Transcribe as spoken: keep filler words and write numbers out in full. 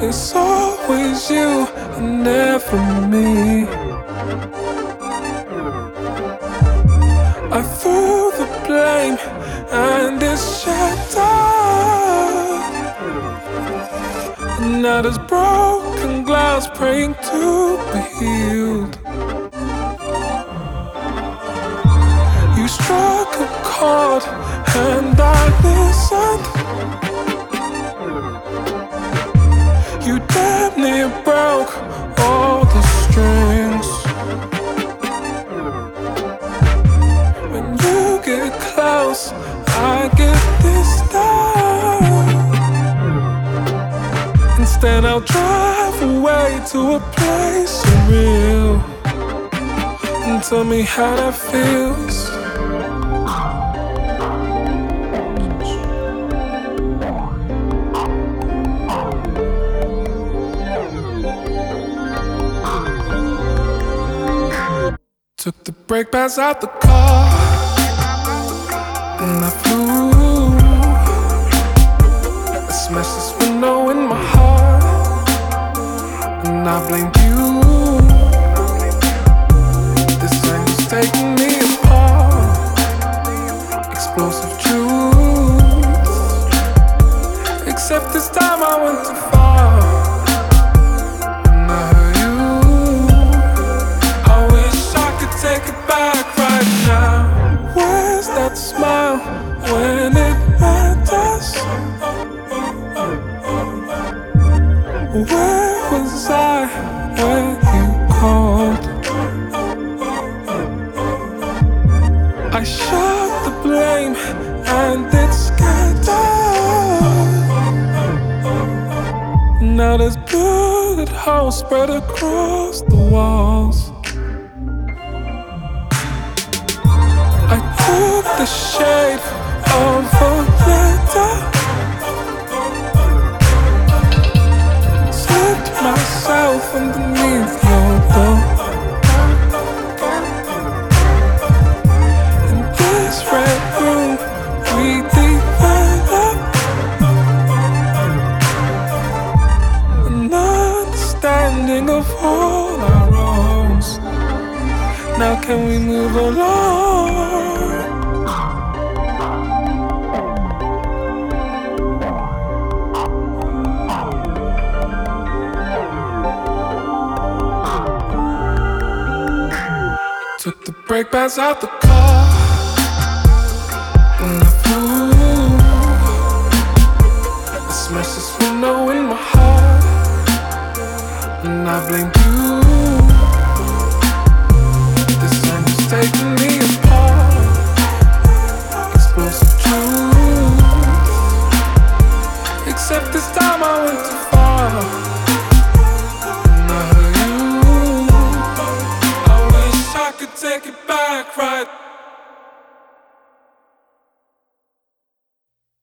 It's always you and never me. I threw the blame and it's shattered. And now there's broken glass praying to be healed. You struck a chord and I listened. You damn near broke all the strings. When you get close, I get distant. Instead I'll drive away to a place surreal and tell me how that feels. Took the brake pads out the car and I flew. I smashed this window in my heart and I blamed you. This angle's taking me apart. Explosive truths. Except this time I went too far. Take it back right now. Where's that smile when it matters? Where was I when you called? I shot the blame and it scattered. Now there's bullet holes spread across the walls. I took the shape of a letter, slipped myself underneath your door. In this red room we developed an understanding of all our wrongs. Now can we move along? Took the brake pads out the car and I flew. I smashed this window in my heart and I blamed you. This angle's taking me apart. Explosive truths. Except this time I went too far. Take it back right